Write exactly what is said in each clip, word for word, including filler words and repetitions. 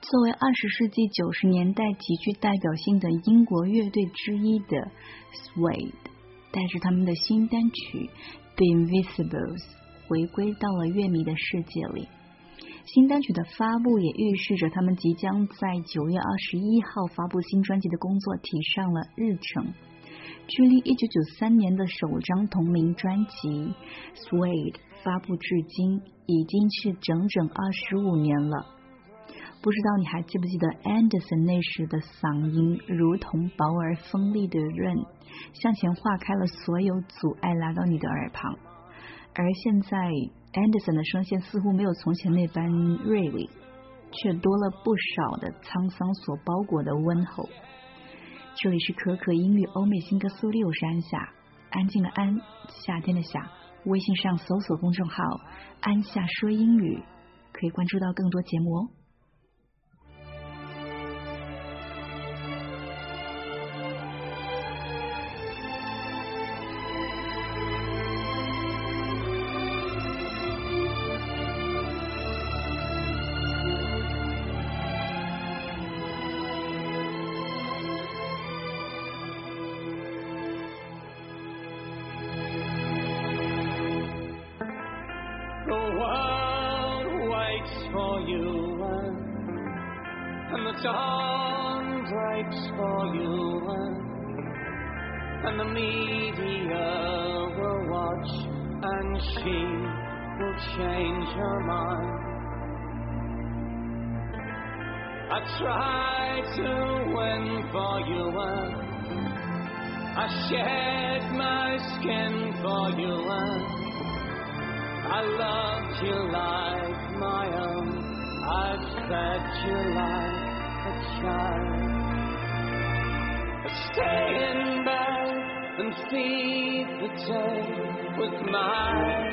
作为二十世纪九十年代极具代表性的英国乐队之一的 Suede 带着他们的新单曲 The Invisibles 回归到了乐迷的世界里。新单曲的发布也预示着他们即将在九月二十一号发布新专辑的工作提上了日程。距离一九九三年的首张同名专辑 Suede 发布至今已经是整整二十五年了。不知道你还记不记得 Anderson 那时的嗓音如同薄而锋利的刃，向前划开了所有阻碍来到你的耳旁。而现在 Anderson 的声线似乎没有从前那般锐利，却多了不少的沧桑所包裹的温厚。这里是可可英语欧美新歌速递，我是安夏，安静的安，夏天的夏。微信上搜索公众号安夏说英语，可以关注到更多节目哦。 The world waits for you, and the dawn breaks for you, and the media will watch, and she will change her mind. I try to win for you, I shed my skin for you, I loved you like my own, I've fed you like a child. I stay in bed and feed the day with my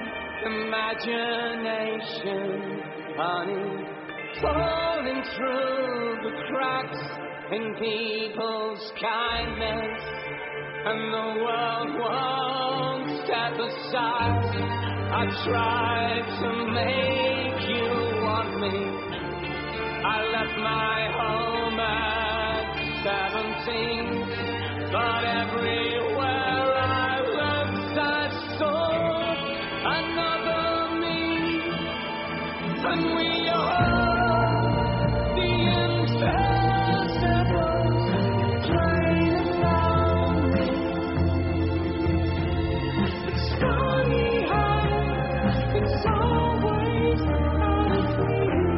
imagination, honey, falling through the cracks in people's kindness, and the world won't step aside. I tried to make you want me, I left my home at seventeen, but everywhere I went I saw another me, and we are the invisibles playing around me. It's funny how it's always about me.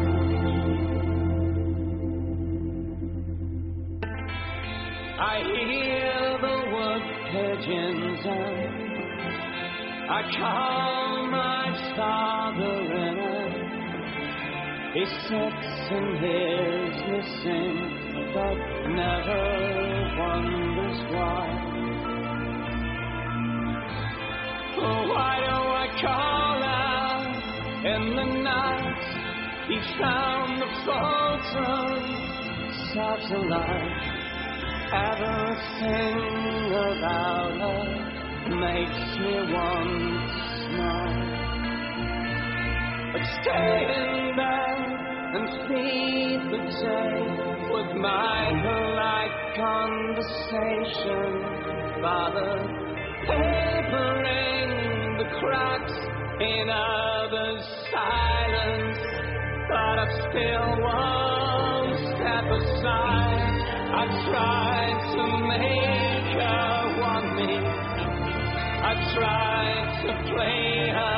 I hear the wood pigeons and I call my father in. He sits and hears me sing, but never wonders why. Oh, why do I call out in the night? He found the photos satellite. Everything about her makes me want to smile. I'd stay in bed and feed the day with my polite conversation, Father, papering the cracks in others' silence, but I still won't step aside. I tried to make her want me, I tried to play her